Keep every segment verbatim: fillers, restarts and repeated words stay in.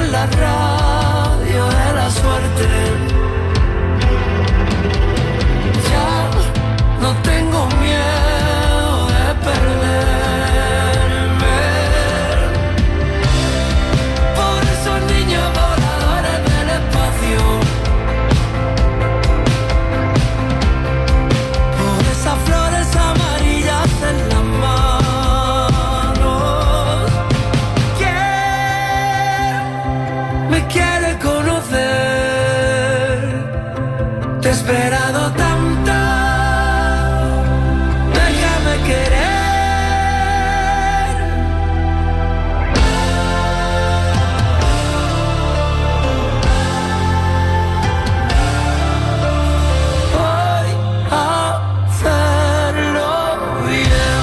en la radio de la suerte. Ya no tengo miedo de perderme por esos niños voladores del espacio, por esas flores amarillas en las manos. ¿Quién me quiere conocer? Te he esperado tanto, déjame querer. Voy a hacerlo bien.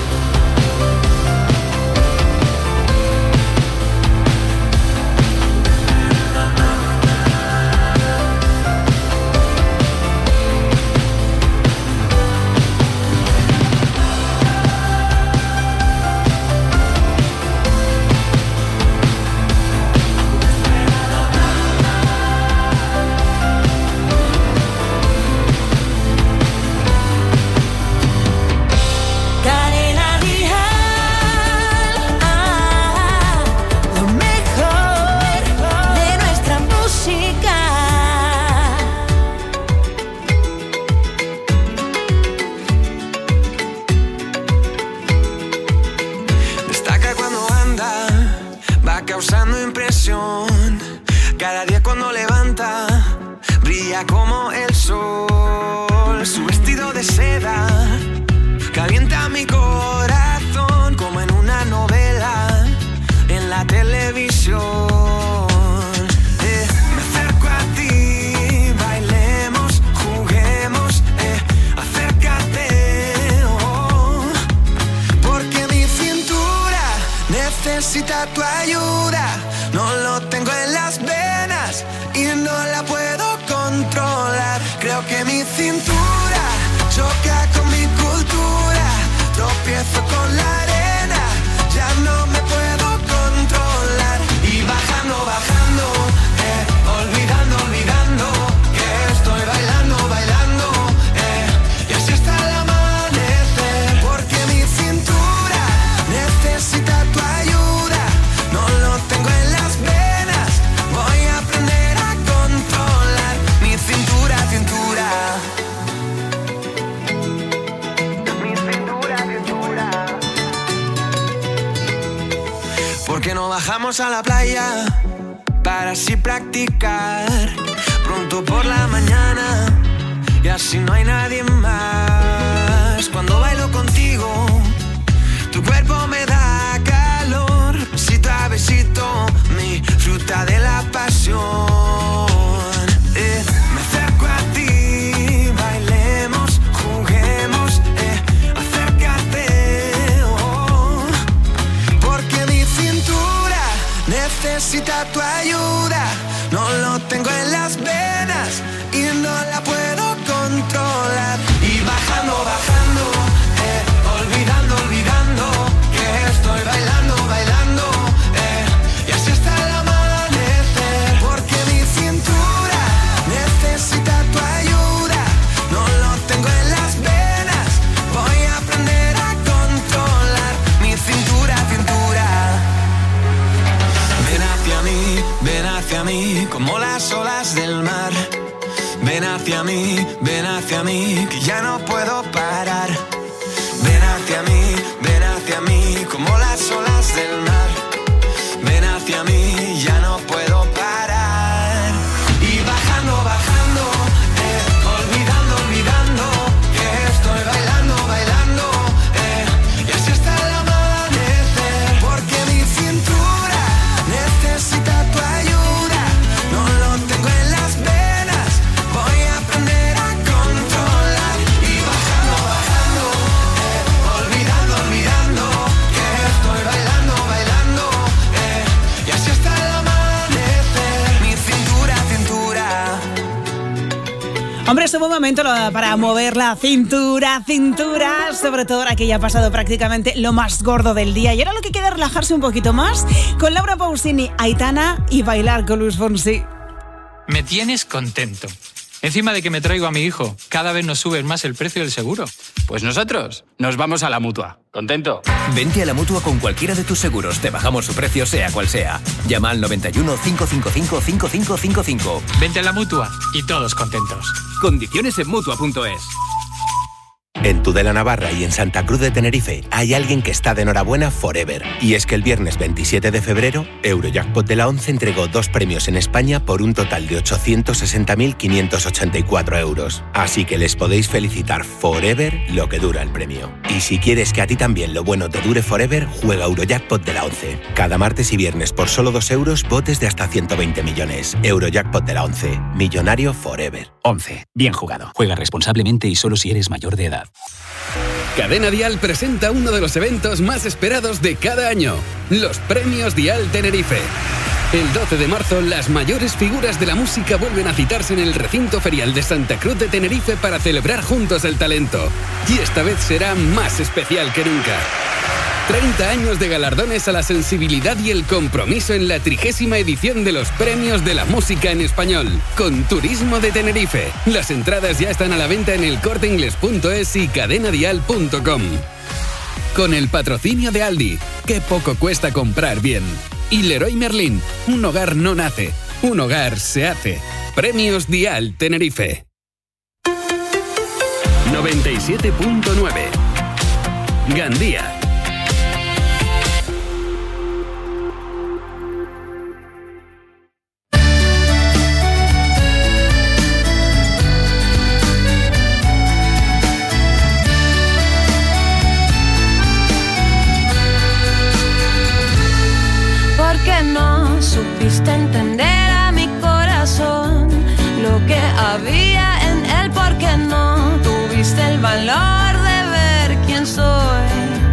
Cadena Dial, ah, lo mejor de nuestra música. Destaca cuando anda, va causando impresión. Cada día cuando levanta, brilla como el sol. Su vestido de seda calienta mi corazón como en una novela en la televisión. Eh, me acerco a ti, bailemos, juguemos, eh, acércate, oh, porque mi cintura necesita tu ayuda. No lo tengo en las venas y no la puedo controlar. Creo que mi cintura choca con mi cultura. Tropiezo con la arena, ya no me puedo controlar. Y bajando, bajando, eh, olvidando, olvidando que estoy bailando, bailando, eh, y así hasta el amanecer. Porque mi cintura necesita tu ayuda. No lo tengo en las venas, voy a aprender a controlar mi cintura, cintura. Mi cintura, cintura. ¿Por qué no bajamos a la playa para así practicar pronto por la mañana y así no hay nadie más? Cuando bailo contigo, tu cuerpo me da calor, besito a besito, mi fruta de la pasión. Eh, me acerco a ti, bailemos, juguemos, eh, acércate, oh, porque mi cintura necesita tu ayuda. No lo tengo en las venas y no la puedo controlar. Y bajando, bajando, eh, olvidando, olvidando que estoy bailando, bailando, eh, y así hasta el amanecer. Porque mi cintura necesita tu ayuda. No lo tengo en las venas, voy a aprender a controlar mi cintura, cintura. Ven hacia mí, ven hacia mí, como las olas del mar. Ven hacia mí, ven hacia mí, que ya no puedo parar. Ven hacia mí, ven hacia mí, como las olas del mar. Ven hacia mí, ya no puedo parar. Y bajando, bajando, eh, olvidando, olvidando que estoy bailando, bailando, eh, y así hasta el amanecer. Porque mi cintura necesita tu ayuda. No lo tengo en las venas, voy a aprender a controlar. Y bajando, bajando, eh, olvidando, olvidando que estoy bailando, bailando. Hombre, es un buen momento para mover la cintura, cintura, sobre todo ahora que ya ha pasado prácticamente lo más gordo del día. Y ahora lo que queda es relajarse un poquito más con Laura Pausini, Aitana y bailar con Luis Fonsi. Me tienes contento. Encima de que me traigo a mi hijo, cada vez nos subes más el precio del seguro. Pues nosotros nos vamos a la Mutua. ¿Contento? Vente a la Mutua con cualquiera de tus seguros. Te bajamos su precio sea cual sea. Llama al noventa y uno, cinco cinco cinco, cinco cinco cinco cinco. Vente a la Mutua y todos contentos. Condiciones en Mutua punto es. En Tudela Navarra y en Santa Cruz de Tenerife hay alguien que está de enhorabuena forever. Y es que el viernes veintisiete de febrero, Eurojackpot de la ONCE entregó dos premios en España por un total de ochocientos sesenta mil quinientos ochenta y cuatro euros. Así que les podéis felicitar forever lo que dura el premio. Y si quieres que a ti también lo bueno te dure forever, juega Eurojackpot de la ONCE. Cada martes y viernes por solo dos euros, botes de hasta ciento veinte millones. Eurojackpot de la ONCE. Millonario forever. ONCE. Bien jugado. Juega responsablemente y solo si eres mayor de edad. Cadena Dial presenta uno de los eventos más esperados de cada año, los Premios Dial Tenerife. El doce de marzo, las mayores figuras de la música vuelven a citarse en el recinto ferial de Santa Cruz de Tenerife para celebrar juntos el talento. Y esta vez será más especial que nunca. treinta años de galardones a la sensibilidad y el compromiso en la trigésima edición de los Premios de la Música en Español, con Turismo de Tenerife. Las entradas ya están a la venta en el corte inglés punto es y cadena dial punto com. Con el patrocinio de Aldi, que poco cuesta comprar bien. Y Leroy Merlin, un hogar no nace, un hogar se hace. Premios Dial Tenerife. noventa y siete punto nueve. Gandía. No supiste entender a mi corazón lo que había en él, porque no tuviste el valor de ver quién soy,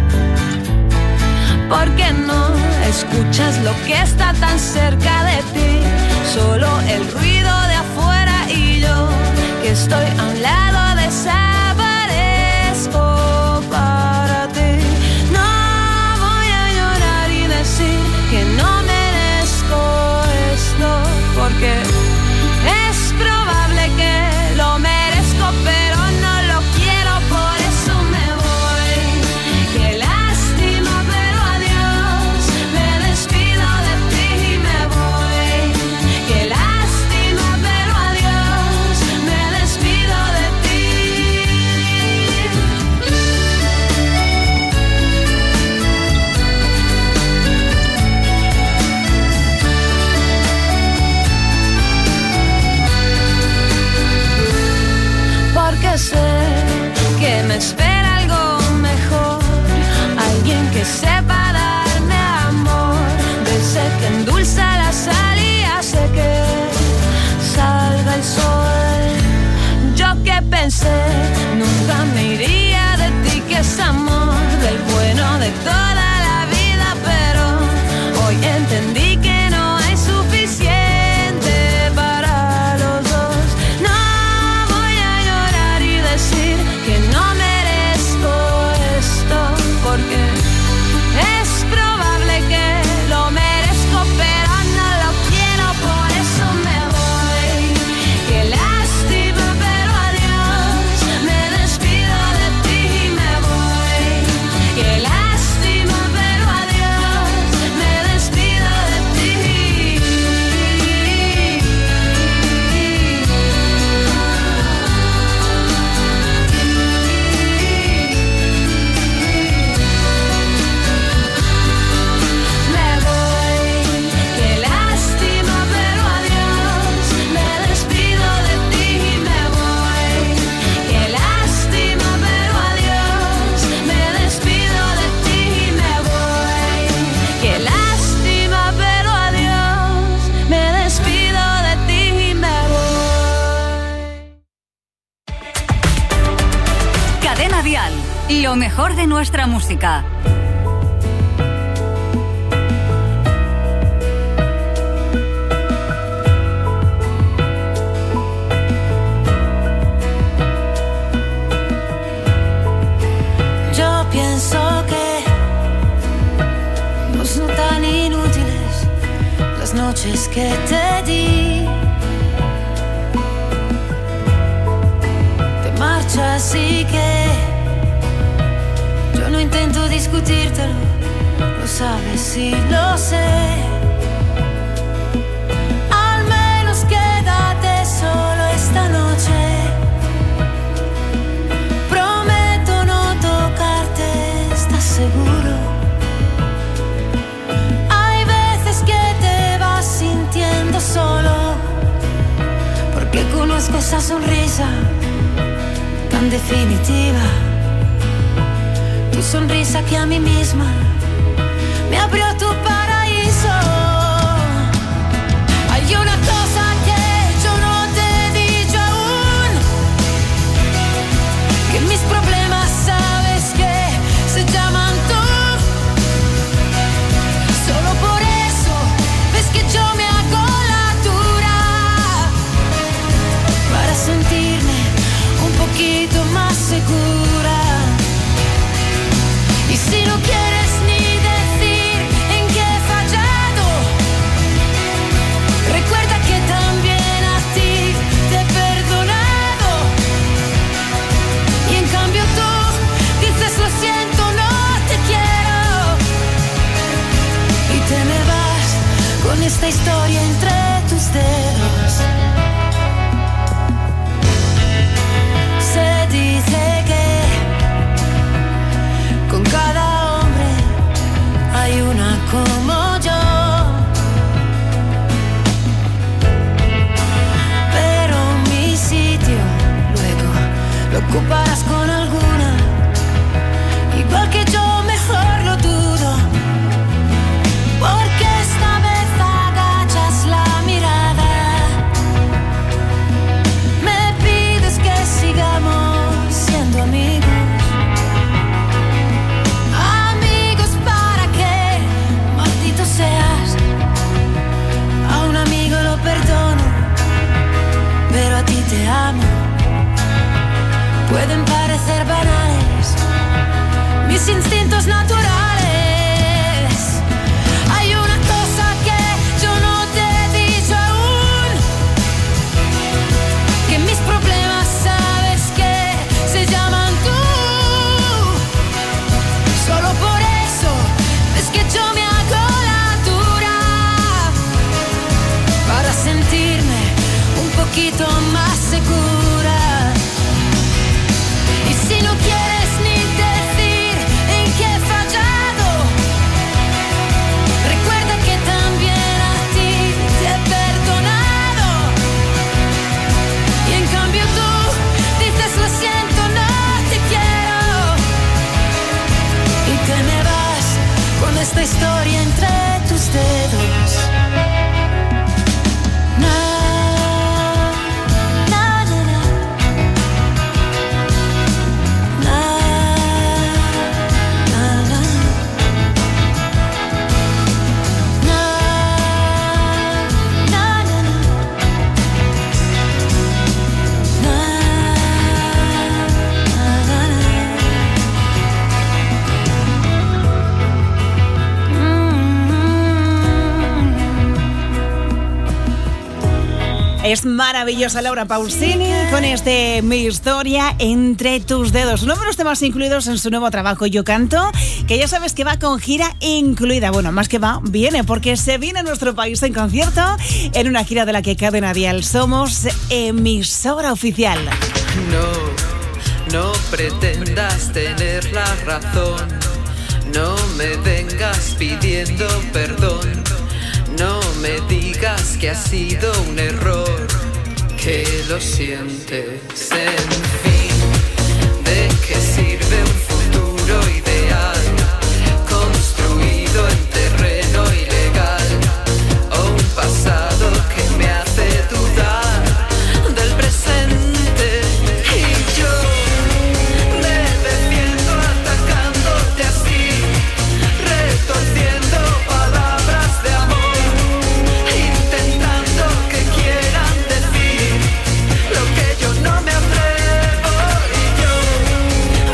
porque no escuchas lo que está tan cerca de ti, solo el ruido de afuera y yo que estoy a un lado desaparezco para ti. No voy a llorar y decir que no porque es probable que lo merezco, pero no lo quiero, por eso me voy. Qué lástima, pero adiós, me despido de ti y me voy. Qué lástima, pero adiós, me despido de ti. Porque sé que me espera algo mejor, alguien que sepa darme amor, de ese que endulza la sal y hace que salga el sol. Yo que pensé nunca me iría de ti, que es amor del bueno de toda la vida, pero hoy entendí que no hay suficiente para los dos. No voy a llorar y decir que no merezco esto, porque es probable que lo merezco, pero no lo quiero, por eso me voy. Qué lástima, pero adiós, me despido de ti y me voy. Qué lástima, pero adiós, me despido de ti. Me voy, qué lástima, pero adiós, me despido de ti y me voy. Qué lástima, pero adiós, me despido de ti y me voy. Qué lástima, pero adiós, me despido de ti y me voy. Cadena Dial, lo mejor de nuestra música. que te di. Te marchas y que yo no intento discutírtelo, lo sabes y lo sé. Al menos quédate solo esta noche. Prometo no tocarte, ¿estás seguro? Hay veces que te vas sintiendo solo, porque conozco esa sonrisa tan definitiva. Tu sonrisa que a mí misma me abrió tu paraíso. Hay una cosa que yo no te he dicho aún, que mis problemas sabes que se llaman tú. Solo por eso ves que yo me hago la dura, para sentirme un poquito más segura. Y si no quieres ni decir en qué he fallado, recuerda que también a ti te he perdonado. Y en cambio tú dices lo siento, no te quiero. Y te me vas con esta historia entre tus dedos. Se dice que con cada hombre hay una como yo, pero mi sitio luego lo ocuparás con alguna, igual que yo, mejor lo dudo, porque esta vez agachas la mirada. Me pides que sigamos siendo amigos. Seas. A un amigo lo perdono, pero a ti te amo. Pueden parecer banales mis instintos naturales. Hay una cosa que yo no te he dicho aún, que mis problemas sabes que se llaman tú. Solo por eso es que yo me hago para sentirme un poquito más segura. Y si no quieres ni decir en qué he fallado, recuerda que también a ti te he perdonado. Y en cambio tú dices lo siento, no te quiero. Y te me vas con esta historia entre tus dedos. Es maravillosa Laura Pausini con este Mi historia entre tus dedos. Uno de los temas incluidos en su nuevo trabajo Yo canto, que ya sabes que va con gira incluida. Bueno, más que va, viene, porque se viene a nuestro país en concierto en una gira de la que Cadena Dial somos emisora oficial. No, no pretendas tener la razón. No me vengas pidiendo perdón. No me digas que ha sido un error, que lo sientes. En fin, ¿de qué sirve un futuro ideal construido en terreno ilegal? O un pasado que me hace dudar del presente. Y yo me defiendo atacándote así, retorciendo palabras de amor. No me atrevo y yo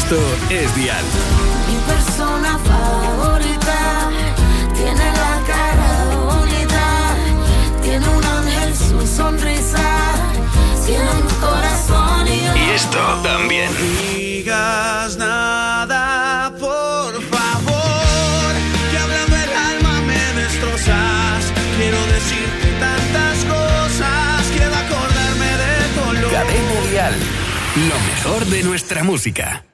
Esto es Dial. Mi persona favorita tiene la cara bonita, tiene un ángel, su sonrisa, tiene un corazón y yo. Y esto también. No digas nada, por favor, que hablando el alma me destrozas. Quiero decirte tantas cosas, quiero acordarme de color. Cadena Dial, lo mejor de nuestra música.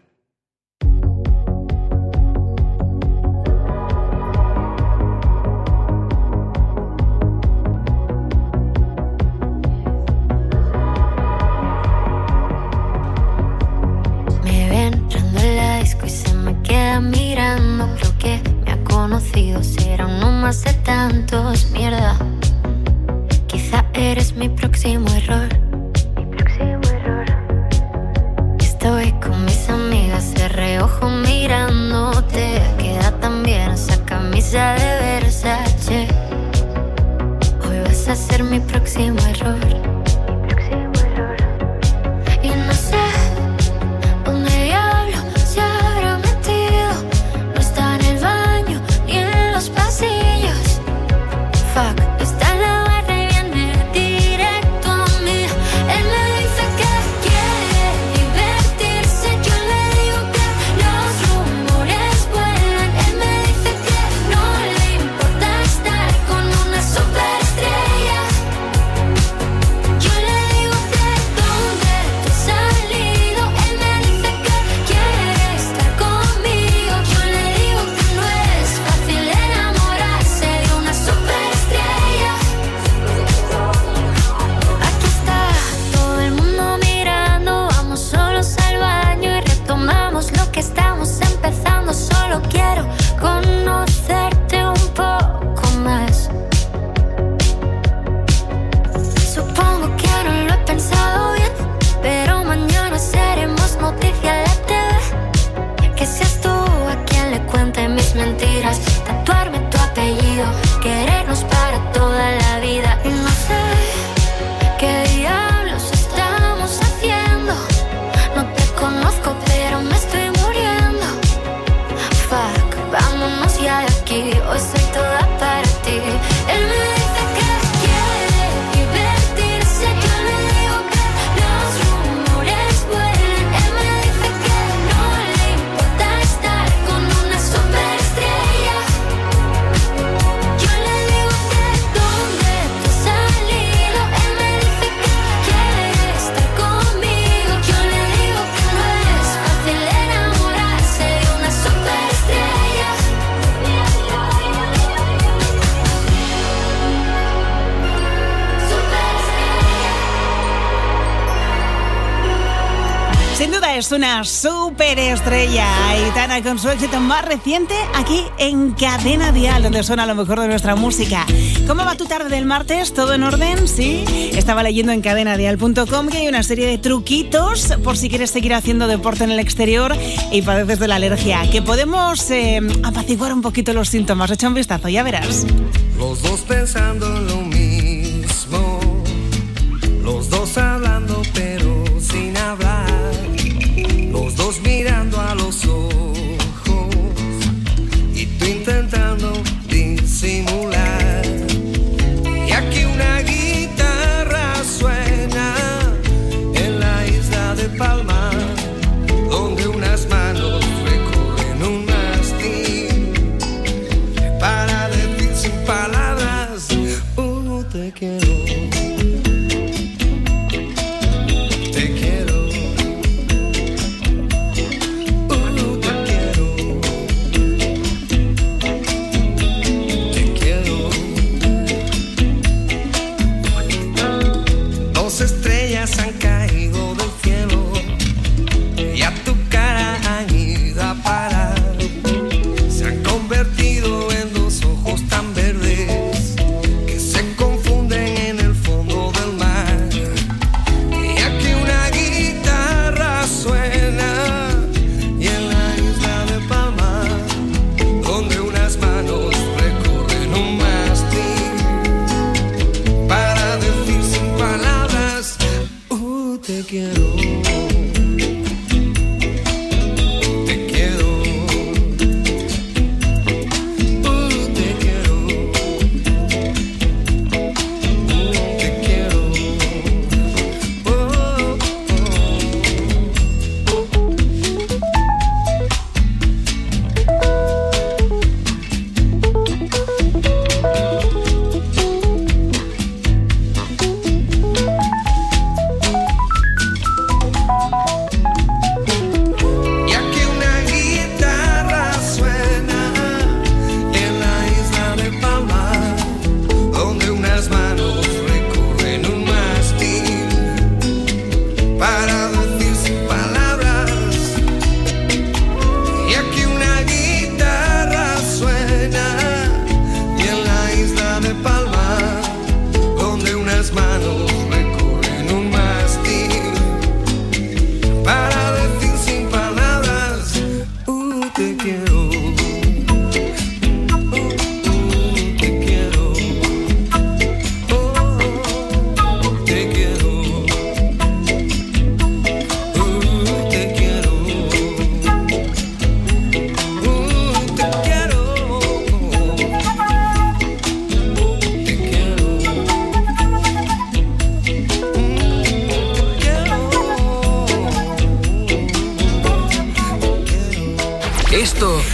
Mirando, creo que me ha conocido, será uno más de tantos, mierda. Quizá eres mi próximo error. Mi próximo error. Estoy con mis amigas de reojo mirándote. Queda tan bien esa camisa de Versace. Hoy vas a ser mi próximo error. Mi próximo error. Y no sé dónde diablo se habrá metido. No está en el baño ni en los pasillos. Fuck, está en la barra y viene directo a mí. Él me dice que quiere divertirse. Yo le digo que los rumores vuelan. Él me dice que no le importa estar con una superestrella. Yo le digo que dónde tú has salido. Él me dice que quiere estar conmigo. Yo le digo que no es fácil enamorarse de una superestrella. Aquí está todo el mundo mirando. Vamos solos al baño y retomamos lo que estamos empezando. Solo quiero conocerte un poco más. Supongo que no lo he pensado bien, pero mañana seremos noticia en la T V. Que seas tú a quien le cuente mis mentiras, tatuarme tu apellido, querernos para toda la vida. Y no sé qué diablos estamos haciendo. No te conozco, pero me estoy muriendo. Fuck, vámonos ya de aquí. Hoy soy toda para ti. Él me dice que quiere divertirse. Yo le digo que los rumores vuelan. Él me dice que no le importa estar con una superestrella. Yo le digo que dónde tú has salido. Él me dice que quiere estar conmigo. Yo le digo que no es fácil enamorarse de una superestrella. Sin duda es una superestrella. Aitana con su éxito más reciente aquí en Cadena Dial, donde suena lo mejor de nuestra música. ¿Cómo va tu tarde del martes? ¿Todo en orden? ¿Sí? Estaba leyendo en cadena dial punto com que hay una serie de truquitos por si quieres seguir haciendo deporte en el exterior y padeces de la alergia, que podemos eh, apaciguar un poquito los síntomas. Echa un vistazo, ya verás. Los dos pensando en lo mismo, los dos hablando pero sin hablar, los dos mirando a los ojos y tú intentando disimular. Y aquí una guitarra suena en la isla de Palma, donde unas manos recorren un mástil para decir sin palabras, oh, te quiero. Han caído del cielo y a tu cara han ido a parar. Se han convertido en dos ojos tan verdes que se confunden en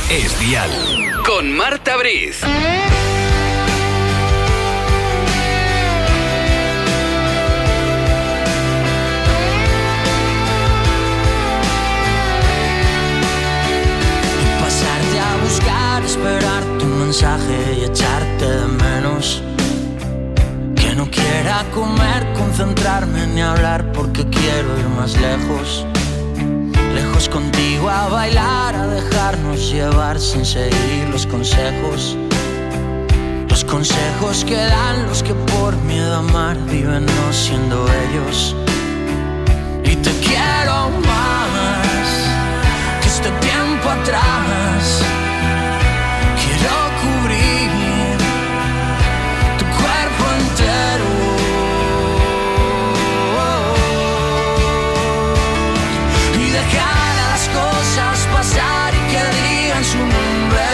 es Dial. Con Marta Briz. Pasarte a buscar, esperar tu mensaje y echarte de menos. Que no quiera comer, concentrarme ni hablar porque quiero ir más lejos. Lejos contigo a bailar, a dejarnos llevar sin seguir los consejos. Los consejos que dan los que por miedo a amar viven no siendo ellos. Y te quiero más que este tiempo atrás. Quiero cubrir tu cuerpo entero y dejar a las cosas pasar y que digan su nombre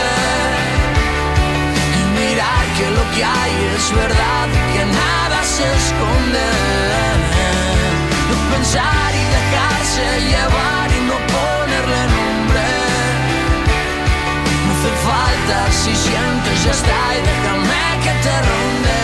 y mirar que lo que hay es verdad y que nada se esconde. No pensar y dejarse llevar y no ponerle nombre. No hace falta, si sientes ya está y déjame que te ronde.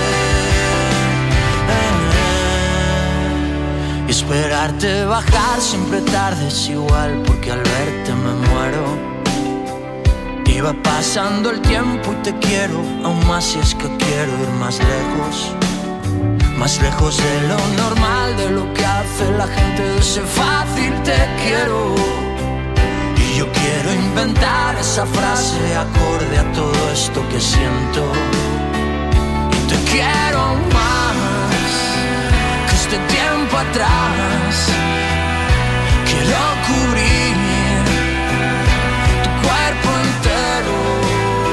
Y esperarte bajar siempre tarde es igual porque al verte me muero. Y va pasando el tiempo y te quiero aún más si es que quiero ir más lejos. Más lejos de lo normal, de lo que hace la gente de ese fácil te quiero. Y yo quiero inventar esa frase acorde a todo esto que siento. Y te quiero más que este tiempo atrás. Quiero cubrir tu cuerpo entero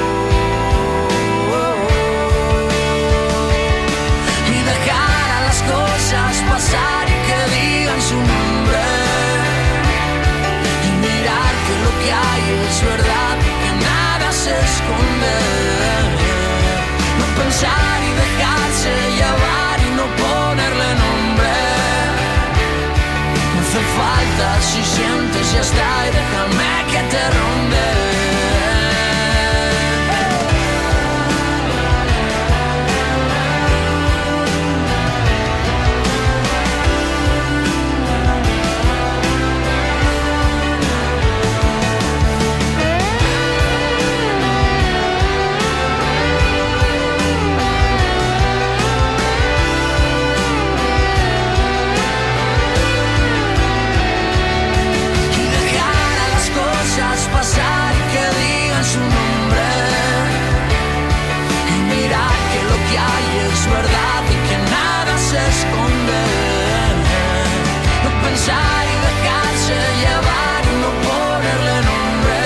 y dejar a las cosas pasar y que digan su nombre y mirar que lo que hay es verdad y que nada se esconde. No pensar y dejarse llevar y no ponerle nombre. No hace falta, si sientes ya está y déjame que te ronde. Pasar y que digan su nombre y mirar que lo que hay es verdad y que nada se esconde. No pensar y dejarse llevar y no ponerle nombre.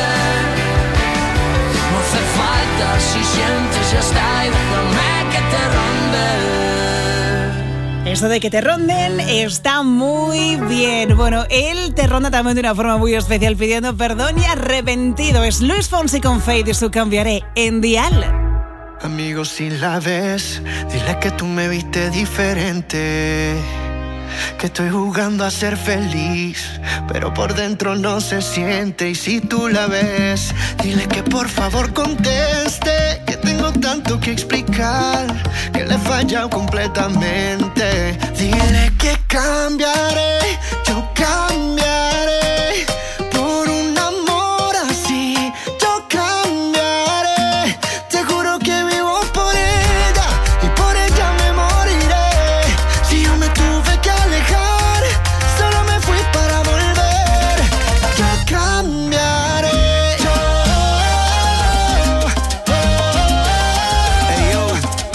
No hace falta, si sientes ya está y déjame que te ronde. Eso de que te ronden está muy bien. Bueno, él te ronda también de una forma muy especial pidiendo perdón y arrepentido. Es Luis Fonsi con Fade y su Cambiaré en Dial. Amigo, si la ves, dile que tú me viste diferente. Que estoy jugando a ser feliz, pero por dentro no se siente. Y si tú la ves, dile que por favor conteste. Que tengo tanto que explicar, que le he fallado completamente. Dile que cambiaré, yo cambiaré. Por un amor así, yo cambiaré. Te juro que vivo por ella y por ella me moriré. Si yo me tuve que alejar, solo me fui para volver. Yo cambiaré. Yo, oh, oh, hey, yo.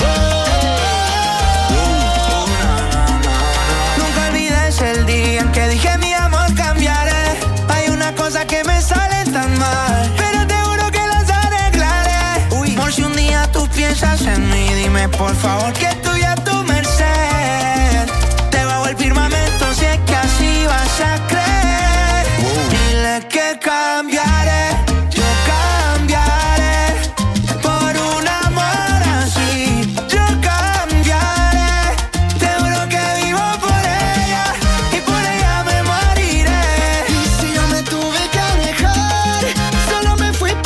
Oh, nunca olvides el día en que dije mi amor cambiaré. Hay una cosa que me sale tan mal, pero te juro que las arreglaré. Uy. Por si un día tú piensas en mí, dime por favor que estoy a tu merced. Te bajo el firmamento si es que así vas a creer. Wow. Dile que cambiaré, yo cambiaré. Por un amor así, yo cambiaré. Te juro que vivo por ella y por ella me moriré. Y si yo me tuve que alejar, solo me fui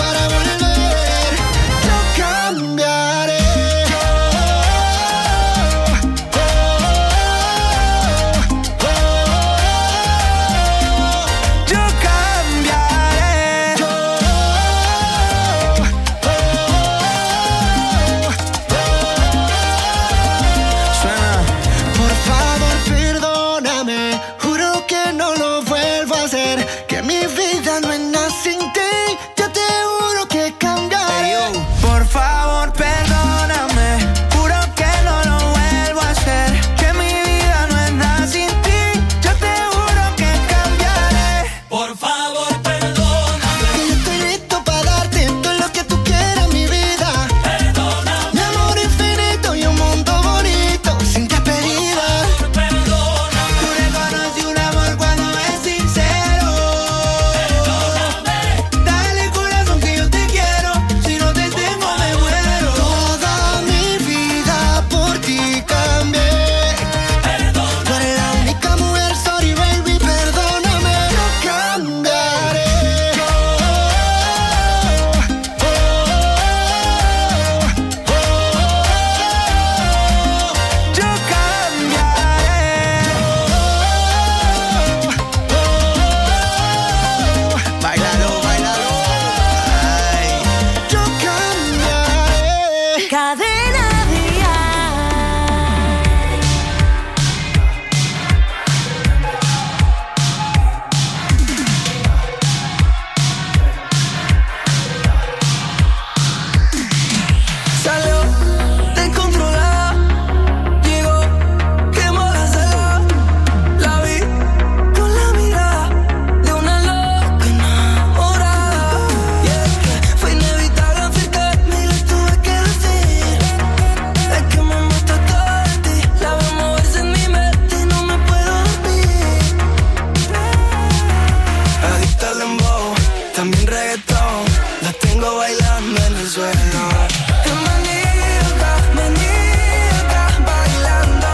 suelo. Es maníaca, maníaca, bailando.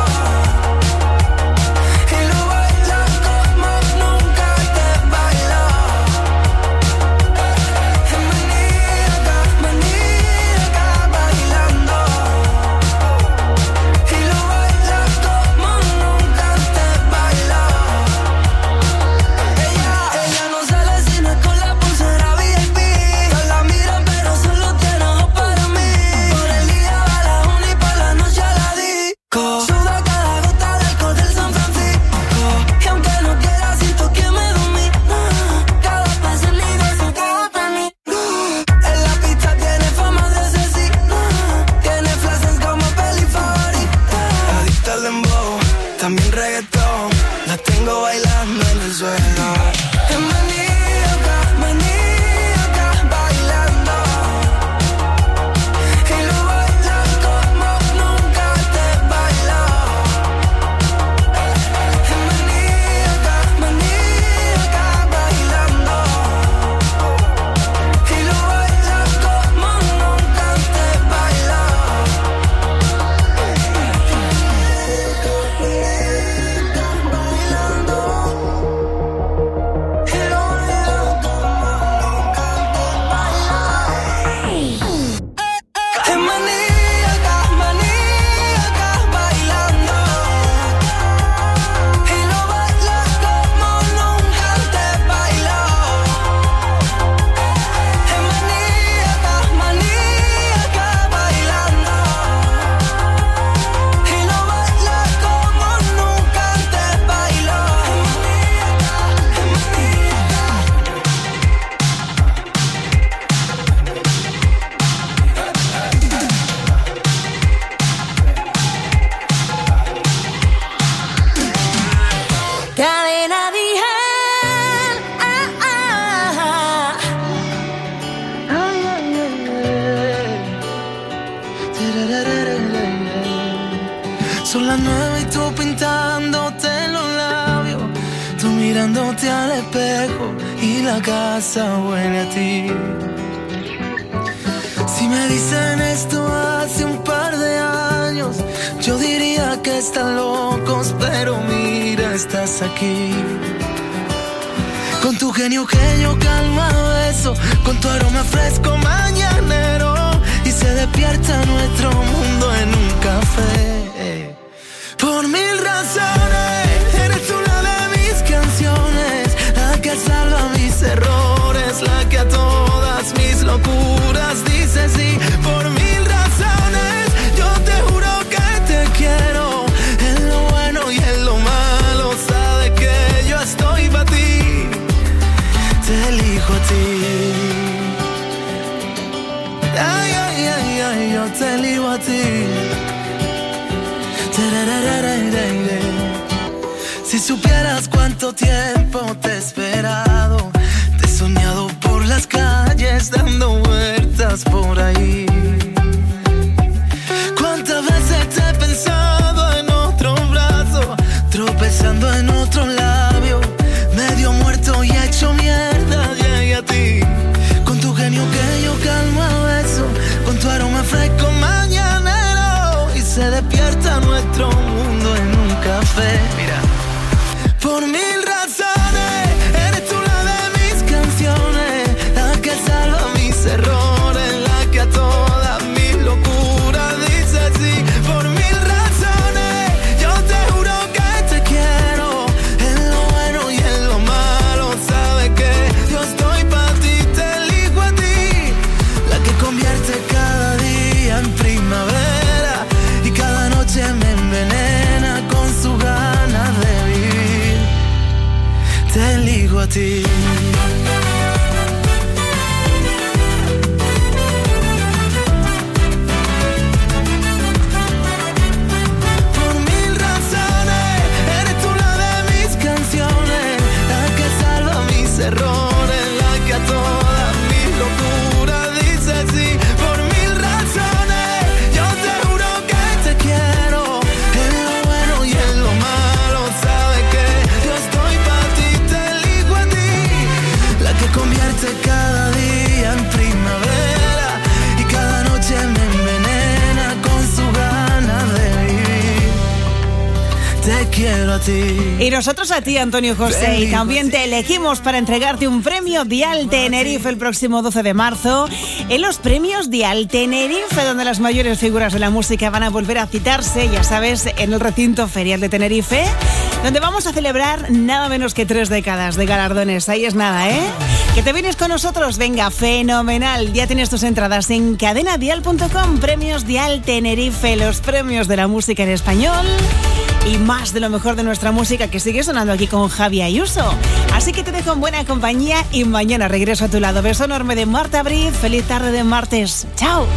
Y lo baila como nunca te bailó. Es maníaca, maníaca, bailando. Y lo baila como nunca te bailó. Ella, ella no sale si no es con la pulsera V I P. Todos la miran pero solo tiene ojos para mí. Por el día va a la uni y por la noche a la disco. Suda cada gota del alcohol del San Francisco. Y aunque no quiera siento que me domina. Cada paso en mi beso cada para mí. En la pista tiene fama de asesina. Tiene flashes como peli favorita. Adicta al dembow, también reggaetón. La tengo bailando en el suelo. Es maníaca, maníaca, bailando. Y lo baila como nunca te bailó. Es maníaca, maníaca, bailando. Y lo baila como nunca te bailó. Es maníaca, maníaca, bailando. Y lo baila como nunca te bailó. Es maníaca, maníaca, bailando. Y lo baila como nunca te bailó. Es Cadena Dial. Ah, ah, ah. Son las nueve y tú pintándote los labios, tú mirándote al espejo y la casa huele a ti. Si me dicen esto hace un par de años, yo diría que están locos, pero mira, estás aquí. Con tu genio que yo calmo a beso, con tu aroma fresco mañanero, y se despierta nuestro mundo en un café. Por mil razones, eres tú la de mis canciones, la que salva mis errores, la que a todas mis locuras dice sí. Por mil razones, yo te juro que te quiero, en lo bueno y en lo malo, sabes que yo estoy para ti, te elijo a ti. Ay, ay, ay, ay, yo te elijo a ti. Si supieras cuánto tiempo te he esperado, te he soñado por las calles dando vueltas por ahí. Cuántas veces te he pensado en otro brazo, tropezando en otro labio, medio muerto y hecho mierda, llegué a ti. Con tu genio que yo calmo a beso, con tu aroma fresco mañanero, y se despierta nuestro mundo en un café. Mira. Por mil razones, eres tú la de mis canciones, la que salva mis errores, la que a todas mis locuras dice sí. Por mil razones, yo te juro que te quiero, en lo bueno y en lo malo, sabes que yo estoy para ti, te elijo a ti, la que convierte cada día en primavera y cada noche me envenena con su ganas de vivir. Te elijo a ti. Por mil razones, eres tú la de mis canciones, la que salva mis errores, la que a todas mis locuras dice sí. Por mil razones, yo te juro que te quiero, en lo bueno y en lo malo, sabes que yo estoy para ti, te elijo a ti, quiero a ti. Y nosotros a ti, Antonio José, y también te elegimos para entregarte un premio Dial Tenerife el próximo doce de marzo en los premios Dial Tenerife, donde las mayores figuras de la música van a volver a citarse, ya sabes, en el recinto ferial de Tenerife, donde vamos a celebrar nada menos que tres décadas de galardones. Ahí es nada, ¿eh? ¿Que te vienes con nosotros? Venga, fenomenal. Ya tienes tus entradas en cadena dial punto com. Premios Dial Tenerife, los premios de la música en español y más de lo mejor de nuestra música que sigue sonando aquí con Javi Ayuso. Así que te dejo en buena compañía y mañana regreso a tu lado. Beso enorme de Marta Briz. Feliz tarde de martes. ¡Chao!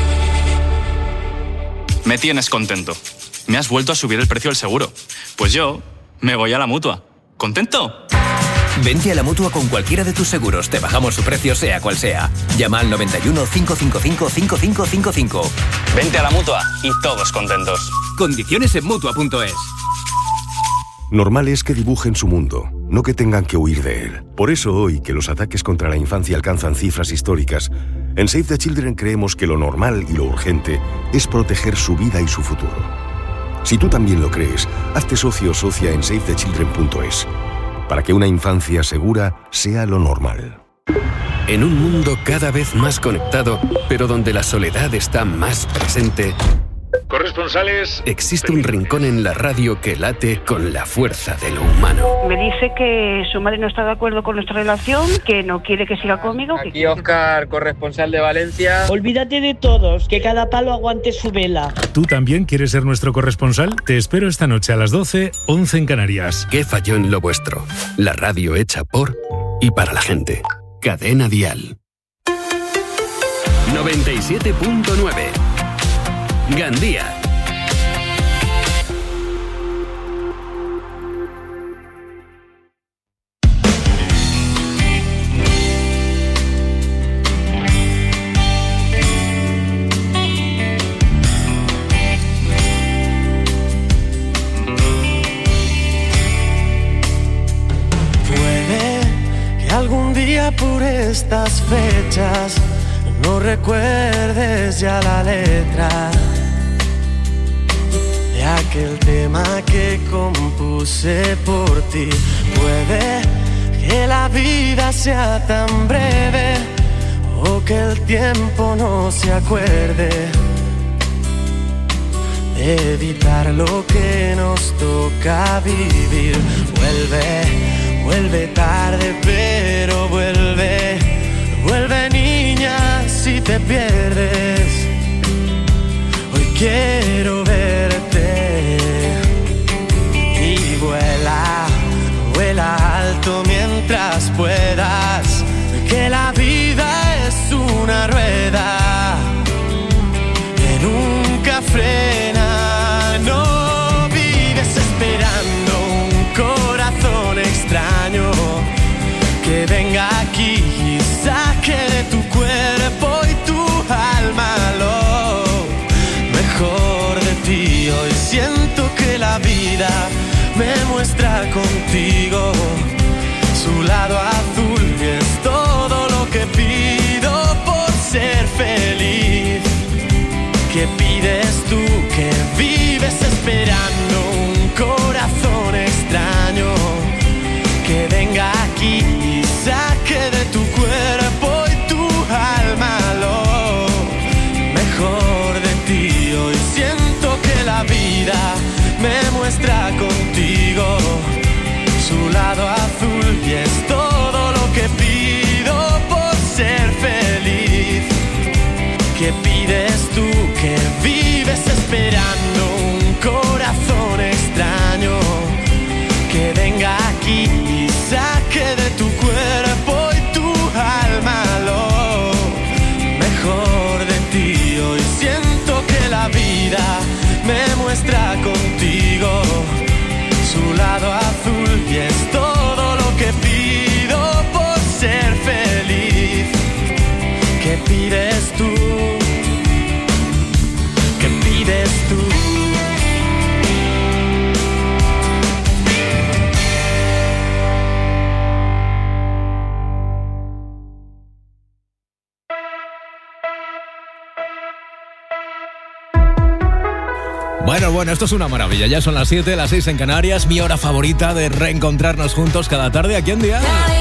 Me tienes contento. Me has vuelto a subir el precio del seguro. Pues yo me voy a la Mutua. ¿Contento? Vente a la Mutua con cualquiera de tus seguros. Te bajamos su precio sea cual sea. Llama al noventa y uno, cinco cinco cinco, cinco cinco cinco cinco. Vente a la Mutua y todos contentos. Condiciones en Mutua punto es. Normal es que dibujen su mundo, no que tengan que huir de él. Por eso hoy, que los ataques contra la infancia alcanzan cifras históricas, en Save the Children creemos que lo normal y lo urgente es proteger su vida y su futuro. Si tú también lo crees, hazte socio o socia en save the children punto es, para que una infancia segura sea lo normal. En un mundo cada vez más conectado, pero donde la soledad está más presente, corresponsales, existe un rincón en la radio que late con la fuerza de lo humano. Me dice que su madre no está de acuerdo con nuestra relación, que no quiere que siga conmigo. Aquí que... Óscar, corresponsal de Valencia. Olvídate de todos, que cada palo aguante su vela. ¿Tú también quieres ser nuestro corresponsal? Te espero esta noche a las doce, once en Canarias. ¿Qué falló en lo vuestro? La radio hecha por y para la gente. Cadena Dial. noventa y siete punto nueve. Gandía. Puede que algún día por estas fechas no recuerdes ya la letra de aquel tema que compuse por ti. Puede que la vida sea tan breve o que el tiempo no se acuerde de evitar lo que nos toca vivir. Vuelve, vuelve tarde, pero vuelve, vuelve niña si te pierdes. Hoy quiero verte y vuela, vuela alto mientras puedas, que la vida es una rueda que nunca frena. No vives esperando un corazón extraño que venga aquí y saque de tu cuerpo y tu alma lo mejor de ti. Hoy siento que la vida me muestra contigo su lado azul y es todo lo que pido por ser feliz. ¿Qué pides tú? Que vives esperando un corazón extraño que venga aquí y saque de tu cuerpo y tu alma lo mejor de ti. Hoy siento que la vida me muestra contigo su lado azul y es todo lo que pido por ser feliz. ¿Qué pides tú? Que vives esperando un corazón extraño que venga aquí y saque de tu cuerpo y tu alma lo mejor de ti. Hoy siento que la vida me muestra contigo su lado azul y es todo lo que pido por ser feliz. ¿Qué pides tú? ¿Qué pides tú? Bueno, bueno, esto es una maravilla. Ya son las siete, las seis en Canarias. Mi hora favorita de reencontrarnos juntos cada tarde aquí en Día.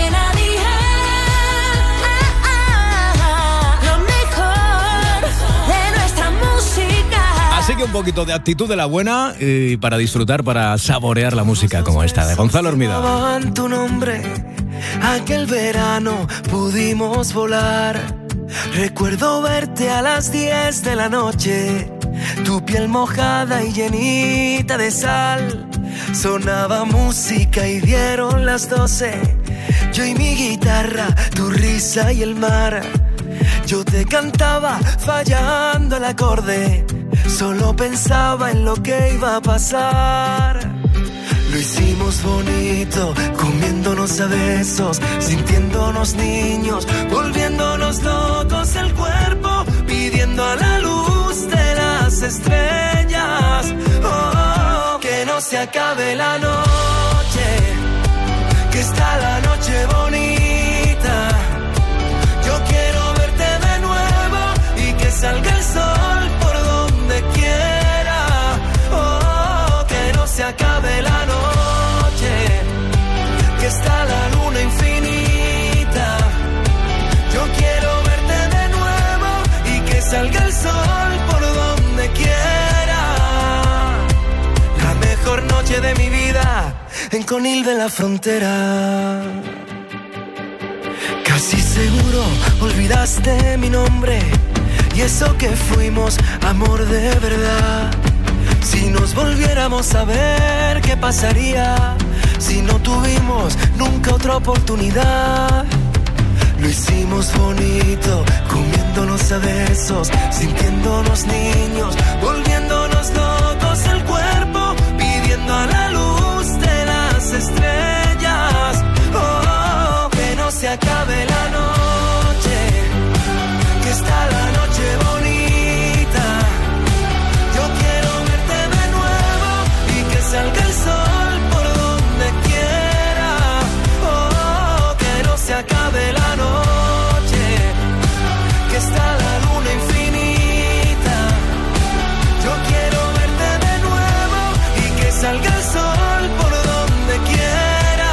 Así que un poquito de actitud de la buena y para disfrutar, para saborear la música como esta de Gonzalo Hermida. Tu nombre, aquel verano pudimos volar. Recuerdo verte a las diez de la noche, tu piel mojada y llenita de sal. Sonaba música y dieron las doce. Yo y mi guitarra, tu risa y el mar. Yo te cantaba fallando el acorde. Solo pensaba en lo que iba a pasar. Lo hicimos bonito, comiéndonos a besos, sintiéndonos niños, volviéndonos locos el cuerpo, pidiendo a la luz de las estrellas. Oh, que no se acabe la noche, que está la noche bonita. Yo quiero verte de nuevo y que salga el sol por donde quiera. Oh, que no se acabe la noche, que está la luna infinita. Yo quiero verte de nuevo y que salga el sol por donde quiera. La mejor noche de mi vida en Conil de la Frontera. Casi seguro olvidaste mi nombre y eso que fuimos amor de verdad. Si nos volviéramos a ver, ¿qué pasaría? Si no tuvimos nunca otra oportunidad. Lo hicimos bonito, comiéndonos a besos, sintiéndonos niños, volviéndonos locos el cuerpo, pidiendo a la luz de las estrellas. Oh, que no se acabe la noche, que está la noche bonita. Yo quiero verte de nuevo y que salga el sol por donde quiera. Oh, que no se acabe la noche, que está la luna infinita. Yo quiero verte de nuevo y que salga el sol por donde quiera.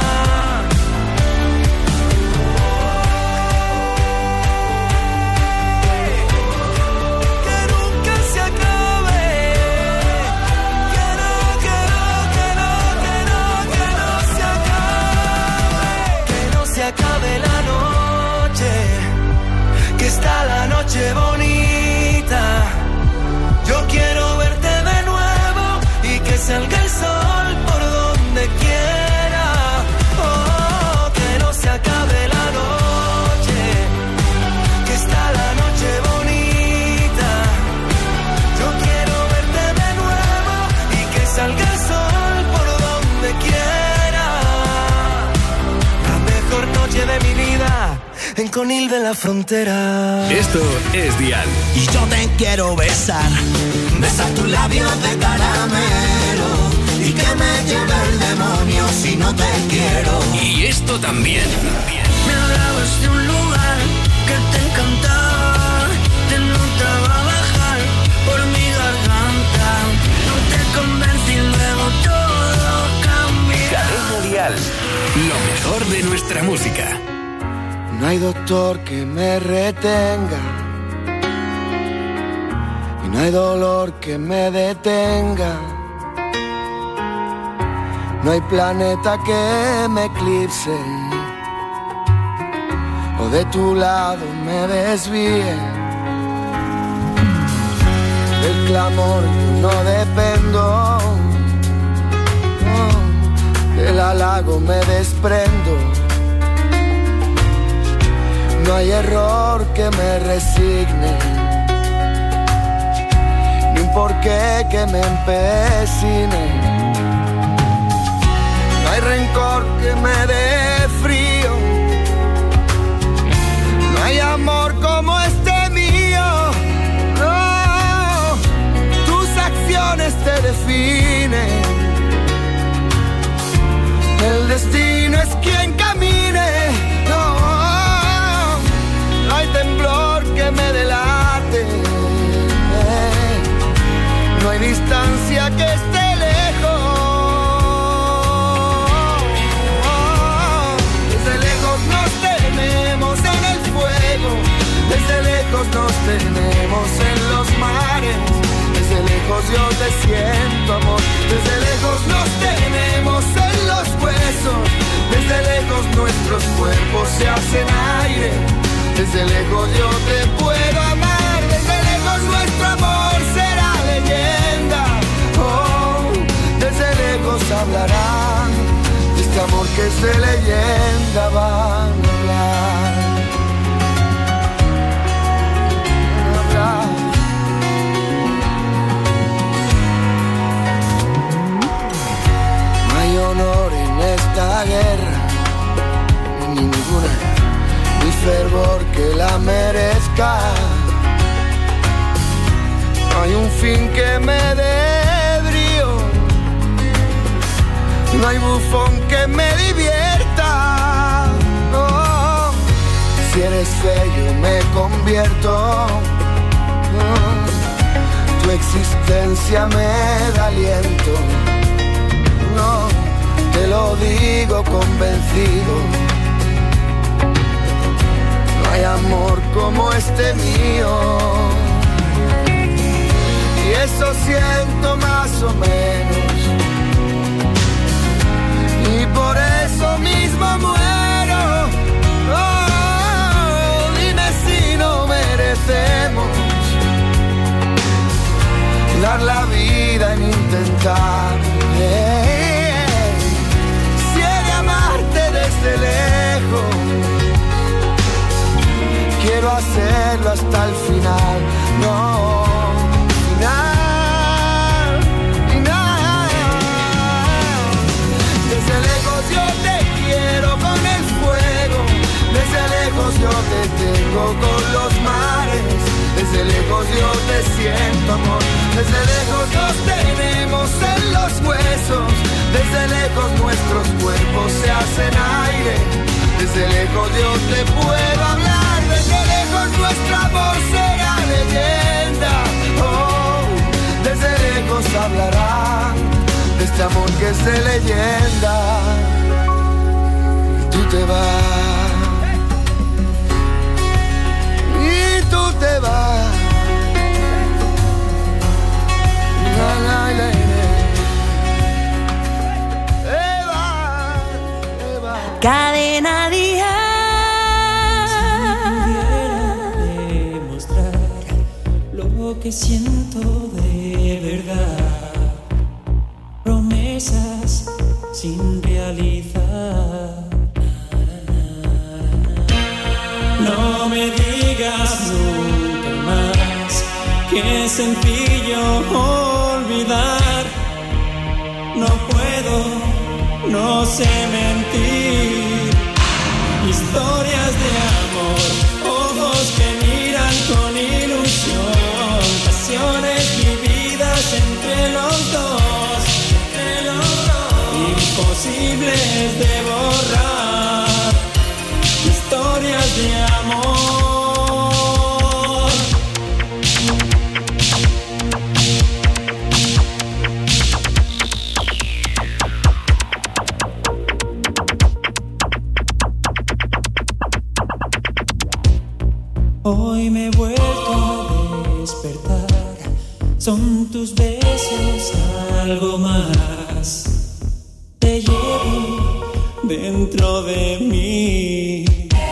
Que nunca se acabe, que no, que no, que no, que no, que no se acabe, que no se acabe la noche, que está la noche bonita. Yo quiero verte de nuevo y que salga el sol por donde quiera. Oh, que no se acabe la noche, que está la noche bonita. Yo quiero verte de nuevo y que salga el sol por donde quiera. La mejor noche de mi vida en Conil de la Frontera. Esto es Dial. Y yo te quiero besar, besar tus labios de caramelo y que me lleve el demonio si no te quiero. Y esto también. Me hablabas de un lugar que te encantaba, te notaba bajar por mi garganta. No te convencí y luego todo cambió. Cadena Dial. Lo mejor de nuestra música. No hay doctor que me retenga y no hay dolor que me detenga. No hay planeta que me eclipse o de tu lado me desvíe. Del clamor yo no dependo, no, del halago me desprendo. No hay error que me resigne, ni un porqué que me empecine. No hay rencor que me dé frío, no hay amor como este mío. No, tus acciones te definen, el destino es quien camine. No, no hay temblor que me delate, no hay distancia vida que esté lejos. Desde lejos nos tenemos en el fuego, desde lejos nos tenemos en los mares. Desde lejos yo te siento, amor. Desde lejos nos tenemos en los huesos. Desde lejos nuestros cuerpos se hacen aire. Desde lejos yo te puedo amar. Desde lejos nuestro amor será leyenda. Oh, desde lejos hablarán de este amor que es de leyenda. Van a hablar, van a hablar. No hay honor en esta guerra, ni ninguna, ni fervor que la merezca. No hay un fin que me dé brío, no hay bufón que me divierta. No, si eres feo yo me convierto. No, tu existencia me da aliento. No, te lo digo convencido. No hay amor como este mío. Y eso siento más o menos. Y por eso mismo muero. Oh, dime si no merecemos dar la vida en intentar. Eh, si he de amarte desde lejos, quiero hacerlo hasta el final. No, final, final. Desde lejos yo te quiero con el fuego. Desde lejos yo te tengo con los mares. Desde lejos yo te siento, amor. Desde lejos nos tenemos en los huesos. Desde lejos nuestros cuerpos se hacen aire. Desde lejos yo te puedo hablar. Desde lejos nuestro amor será leyenda. Oh, desde lejos hablarán de este amor que es de leyenda. Y tú te vas, y tú te vas. La, la, la, la. Eva, Eva. Cadena Dial. Lo que siento de verdad, promesas sin realizar. No me digas nunca más que es sencillo olvidar. No puedo, no sé mentir. Historias de amor, ojos que miran con ilusión, pasiones vividas entre los dos, entre los dos, imposibles de borrar, historias de amor. Hoy me he vuelto a despertar, son tus besos algo más. Te llevo dentro de mí.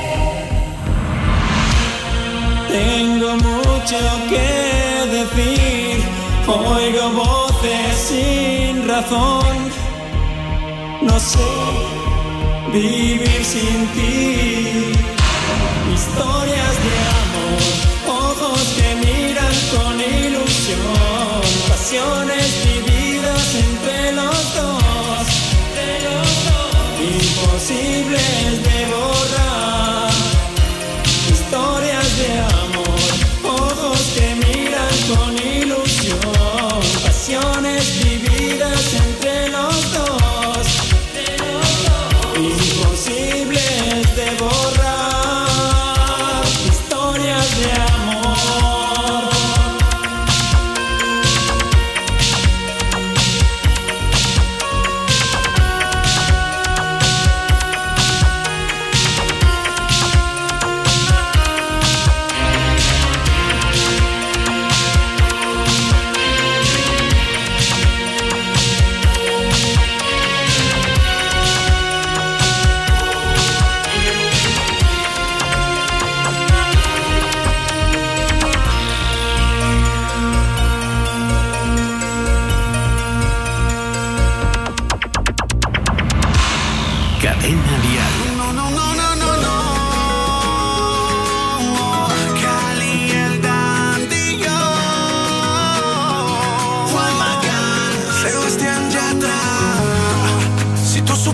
Tengo mucho que decir, oigo voces sin razón. No sé vivir sin ti. Historias de amor, ojos que miran con ilusión, pasiones vividas entre los dos, entre los dos, imposibles de borrar. Historias de amor, ojos que miran con ilusión, pasiones vividas entre los dos, entre los dos, imposibles de borrar. Historias de amor.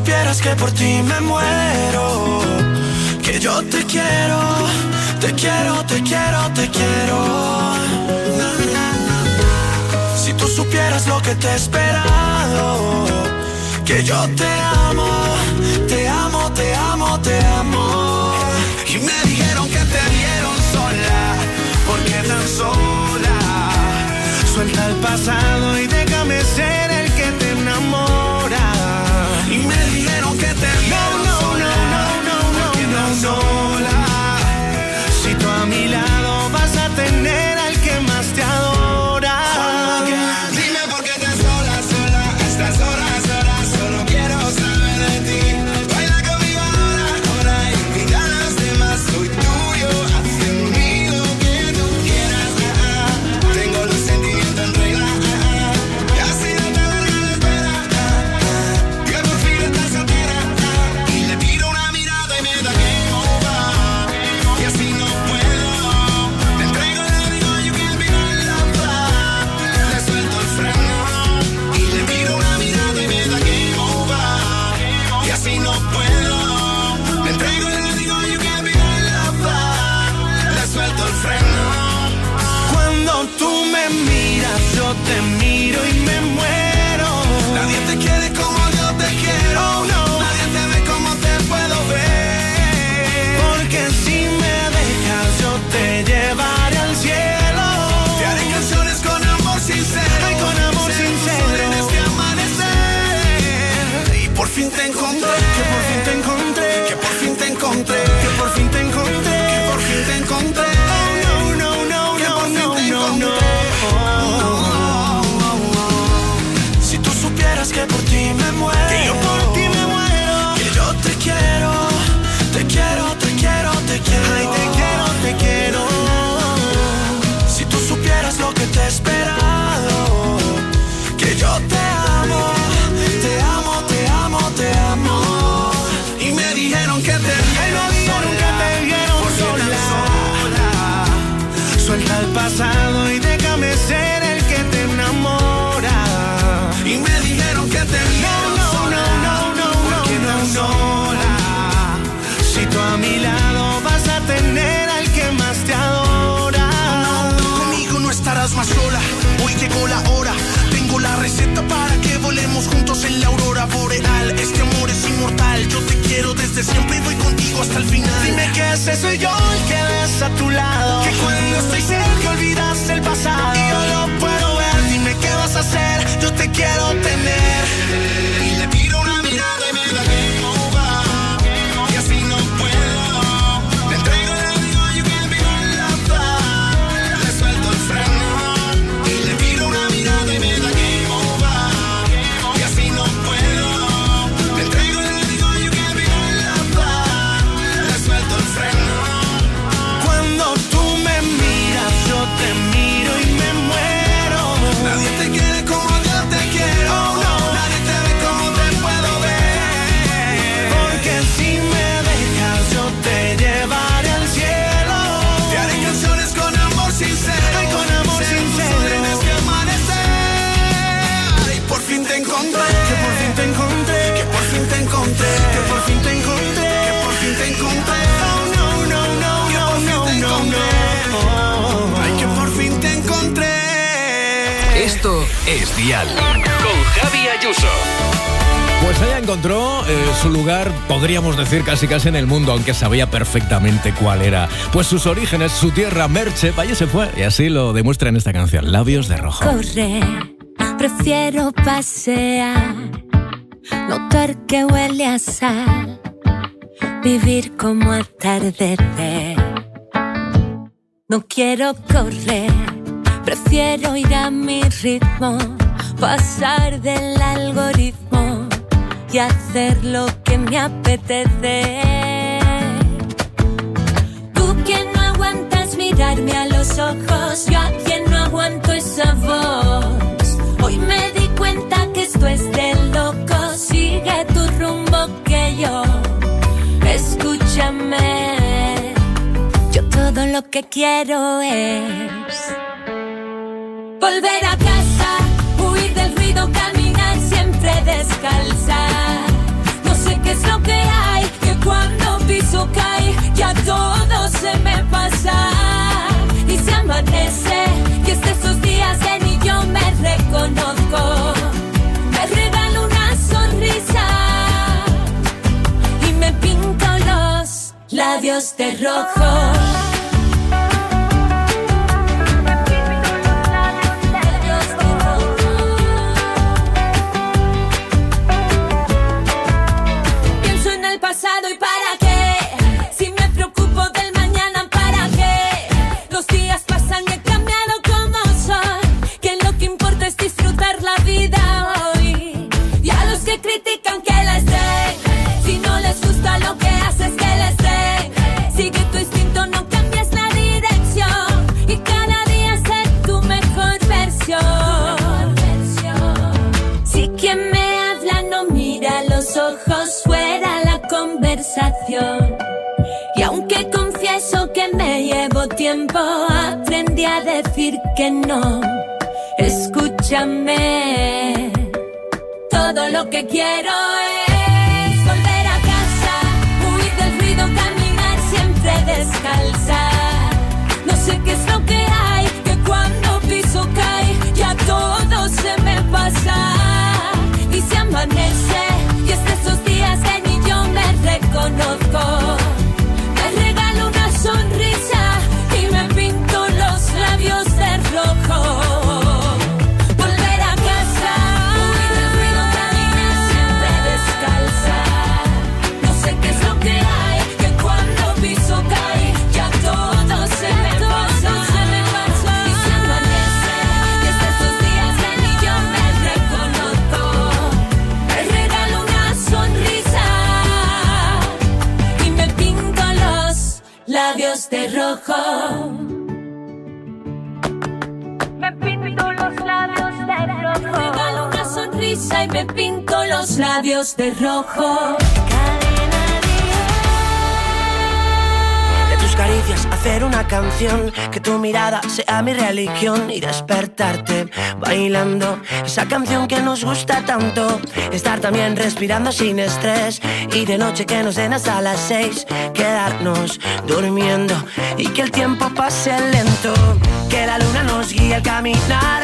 supieras que por ti me muero, que yo te quiero, te quiero, te quiero, te quiero. Si tú supieras lo que te he esperado, que yo te amo, te amo, te amo, te amo. Y me dijeron que te vieron sola, ¿por qué tan sola? Suelta el pasado y déjame ser el que te enamora. Y me dijeron que te vieron no, no, sola, no, no, no, ¿por qué no, tan no, sola? Si tú a mi lado vas a tener al que más te adora. Dime por qué estás sola, sola, estás sola, sola, solo quiero saber de ti. Baila conmigo ahora, ahora y mira a los demás, soy tuyo, haz de mí lo que tú quieras. Ah, ah. Tengo los sentimientos en regla, ah, ah. Y así no te larga la espera, ah, ah. Que por fin estás soltera, ah. Y le tiro una mirada y me da game over. Y así no puedo, te entrego la digo, you can't be my lover. Le suelto el freno y le tiro una mirada y me da game over. Y así no puedo, te entrego la digo, you can't be my lover. Le suelto el freno. Cuando tú me miras, yo te miro y me muero. Nadie te quiere como yo te quiero. Oh, no. Nadie te ve como te puedo ver. Porque si me dejas, yo te llevaré al cielo. Te haré canciones con amor sincero. Ay, con amor sincero. En este amanecer. Y por fin te encontré. Que por fin te encontré. Que por fin te encontré. Que por fin te encontré. Que por fin te encontré. Oh, no, no, no, no, no, no, no. Si tú supieras que por ti me muero, que yo por ti me muero, que yo te quiero, te quiero, te quiero, te quiero, ay, te quiero, te quiero. Si tú supieras lo que te he esperado, que yo te amo, te amo, te amo, te amo. Y me dijeron que te vieron sola, que te vieron sola. Suelta el pasado y déjame ser el que te enamora. Y me dijeron que te vieron no, sola, no, no, no, ¿por qué no, tan sola? Si tú a mi lado vas a tener al que más te adora. No, conmigo no estarás más sola, hoy llegó la hora. Tengo la receta para que volemos juntos en la aurora boreal. Este amor es inmortal, yo te quiero desde siempre y voy contigo hasta el final. Dime que ese soy yo el que ves a tu lado, que cuando estoy cerca olvidas el pasado. Y yo lo puedo ver, dime qué vas a hacer, yo te quiero tener. Y le tiro una mirada y me da game over. Y así no puedo, te entrego la digo, you can't be my lover. Le suelto el freno y le tiro una mirada y me da game over. Y así no puedo, te entrego la digo, you can't be my lover. Le suelto el freno. Cuando tú me miras, yo te miro y me muero. Nadie te quiere como yo te quiero. Oh, no. Nadie te ve como te puedo ver. Porque si me dejas, yo te llevaré al cielo. Te haré canciones con amor sincero. Ay, con amor sincero. En este amanecer. Y por fin te encontré. Que por fin te encontré. Que por fin te encontré. Que por fin te encontré. Que por fin te encontré. Oh, no, no, no, no, no, no, no. Ay, que por fin te encontré. Esto es Dial. Con Javi Ayuso. Pues ella encontró eh, su lugar, podríamos decir casi casi en el mundo, aunque sabía perfectamente cuál era. Pues sus orígenes, su tierra, Merche, para allá se fue. Y así lo demuestra en esta canción, Labios de Rojo. Correr, prefiero pasear, notar que huele a sal, vivir como atardecer. No quiero correr, prefiero ir a mi ritmo, pasar del algoritmo y hacer lo que me apetece. Tú que no aguantas mirarme a los ojos, yo a quien no aguanto esa voz. Hoy me di cuenta que esto es de loco, sigue tu rumbo que yo. Escúchame, yo todo lo que quiero es volver a casa, huir del ruido, caminar siempre descalza. No cuando piso cae, ya todo se me pasa. Y se amanece, que es de esos días que ni yo me reconozco. Me regalo una sonrisa y me pinto los labios de rojo. Pasado y para qué, si me preocupo del mañana, para qué. Los días pasan y he cambiado como soy, que lo que importa es disfrutar la vida hoy. Y a los que critican que les den, si no les gusta lo que haces, que les den. Sigue tu instinto, no cambies la dirección, y cada día ser tu mejor versión. Si quien me habla no mira los ojos, fuera conversación. Y aunque confieso que me llevo tiempo, aprendí a decir que no. Escúchame, todo lo que quiero es volver a casa, huir del ruido, caminar siempre descalza. No sé qué es lo que hay, que cuando piso cae, ya todo se me pasa. Y se amanece, y es de esos días que ni yo me reconozco. Me regalo una sonrisa y me pinto los labios de rojo. Volver a casa, huir del ruido, caminar siempre descalza. No sé qué es lo que hay, que cuando piso cae, ya todo se me pasa. Y se amanece, y es de esos días que ni yo me reconozco. Me regalo una sonrisa y me pinto los labios de rojo. Me pinto los labios de rojo. Me regalo una sonrisa y me pinto los labios de rojo. De tus caricias hacer una canción, que tu mirada sea mi religión y despertarte bailando esa canción que nos gusta tanto. Estar también respirando sin estrés y de noche que nos den hasta las seis, quedarnos durmiendo y que el tiempo pase lento, que la luna nos guíe al caminar